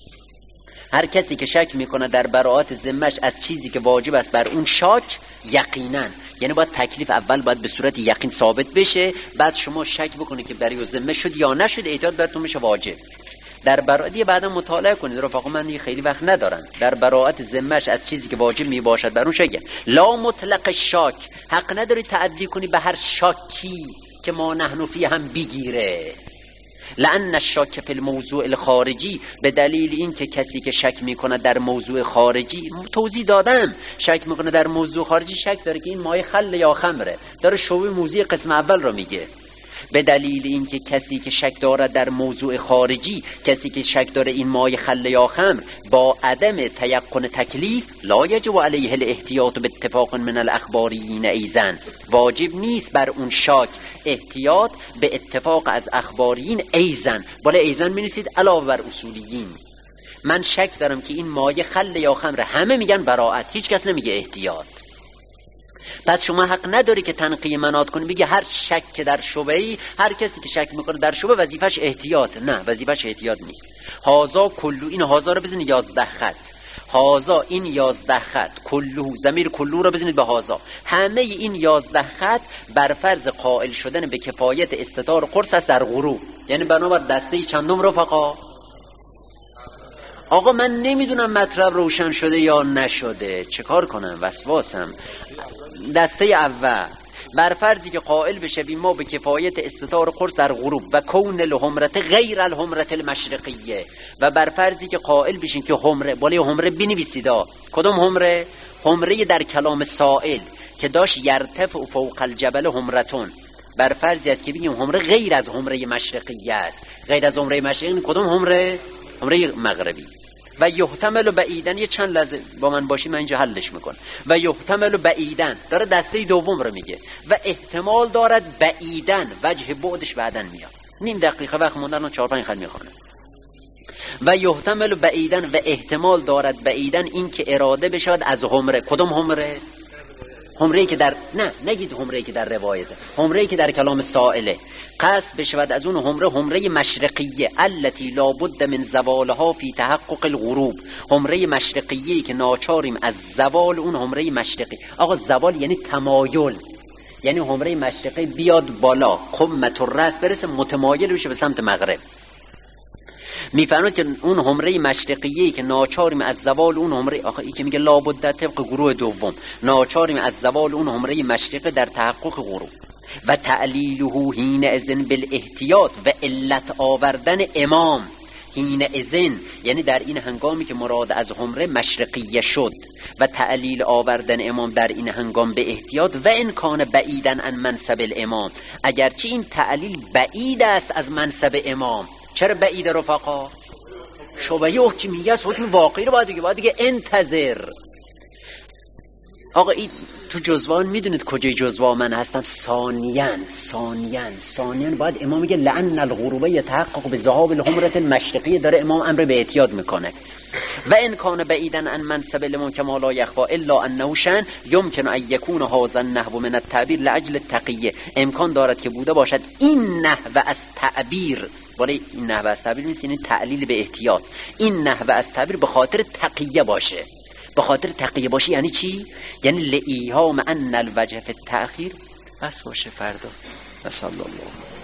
هر کسی که شک میکنه در براءت ذمه‌اش از چیزی که واجب است بر اون شک، یقینا، یعنی باید تکلیف اول باید به صورت یقین ثابت بشه، بعد شما شک بکنید که برای ذمه شد یا نشد، احتیاط براتون میشه واجب. در براءت بعدا مطالعه کنید رفقا، من خیلی وقت ندارم. در براءت ذمه‌اش از چیزی که واجب می باشد بر اون شک، لا مطلق شک، حق نداری تعدی کنی به هر شکی که ما نحنفی هم بگیره. لأن الشک فی الموضوع الخارجی، به دلیل این که کسی که شک میکنه در موضوع خارجی، توضیح دادم، شک میکنه در موضوع خارجی، شک داره که این مایه خل یا خمره، داره شوی موضوع قسم اول رو میگه. به دلیل این که کسی که شک داره در موضوع خارجی، کسی که شک داره این مایه خل یا خمر، با عدم تیقن تکلیف، لا یجب علیه الاحتیاط باتفاق من الاخباریین ایزن، واجب نیست بر اون شک احتیاط به اتفاق از اخباریین ایزن. بالا ایزن می نویسید علاوه بر اصولیین. من شک دارم که این مایه خل یا خمر، همه میگن براءت، هیچ کس نمیگه احتیاط. پس شما حق نداری که تنقیه منات کنی، بگی هر شک که در شبهی، هر کسی که شک میکنه در شبه وظیفش احتیاط. نه، وظیفش احتیاط نیست. هازا کلو، این هازا رو بزنید یازده خط، هازا این یازده خط، کلو، ضمیر کلو رو بزنید به هازا. همه این یازده خط بر فرض قائل شدن به کفایت استتار قرص است در غروب، یعنی بنابر دسته چندم رفقا؟ آقا من نمیدونم مطلب روشن شده یا نشده، چه کار کنم؟ وسواسم. دسته اول، بر فرضی که قائل بشه بی ما به کفایت استتار قرص در غروب و کون الحمرت غیر الحمرت المشرقیه، و بر فرضی که قائل بشین که حمره، بالای حمره بنویسیدا. کدوم حمره؟ حمره در کلام سائل که داشت یرتفع فوق الجبل حمرتون، بر فرضی است که بگیم حمره غیر از حمره مشرقیه است. غیر از حمره مشرقی کدوم حمره؟ حمره مغربی. و یحتمل بعیدن، یه چند لحظه با من باشی من اینجا حلش میکنم. و یحتمل بعیدن داره دسته دوم رو میگه، و احتمال دارد بعیدن، وجه بعدش بعدن میاد. نیم دقیقه وقت موندن، چهار پنج خط میخونه. و یحتمل بعیدن، و احتمال دارد بعیدن، این که اراده بشود از حمره. کدوم حمره؟ حمره‌ای که در، نه نگید حمره‌ای که در روایته، حمره‌ای که در کلام سائله قصد بشود از اون حمره، حمره مشرقیه التي لا بد من زوالها فی تحقق الغروب، حمره مشرقیه که ناچاریم از زوال اون حمره مشرقی. آقا زوال یعنی تمایل، یعنی حمره مشرقی بیاد بالا، قمت الراس برسه، متمایل بشه به سمت مغرب. میفهمید که اون حمره مشرقیه که ناچاریم از زوال اون حمره، آخه ای که میگه لابد در طبق گروه دوم، ناچاریم از زوال اون حمره مشرقی در تحقق غروب. و تعلیله حین اذن بالاحتیاط، و علت آوردن امام حین اذن، یعنی در این هنگامی که مراد از حمره مشرقیه شد، و تعلیل آوردن امام در این هنگام به احتیاط و امکان بعیدن عن منصب الامام، اگرچه این تعلیل بعید است از منصب امام. چرا بعید رفقا؟ شبهه حکمیه است، حکم واقعی رو باید دیگه باید دیگه انتظر. آقا این تو جزوان میدونید کجای جزوا من هستم؟ ثانیاً ثانیاً ثانیاً باید امام میگه لعن الغروبه یتحقق به ذهاب الحمرة المشرقیه، داره امام امر به احتیاط میکنه. و ان کان بعیدا عن منصب الامام کما لا یخفا الا انه شان یمکن ان یکون هذا النحو من التعبیر لاجل التقیه، امکان دارد که بوده باشد این نحو از تعبیر، ولی این نحو از تعبیر نیست، این تعلیل به احتیاط، این نحو از تعبیر به خاطر تقیه باشه. به خاطر تقیه باشه یعنی چی؟ یعنی لایهام ان الوجه فی التأخیر بس باشه فردا. و صلی الله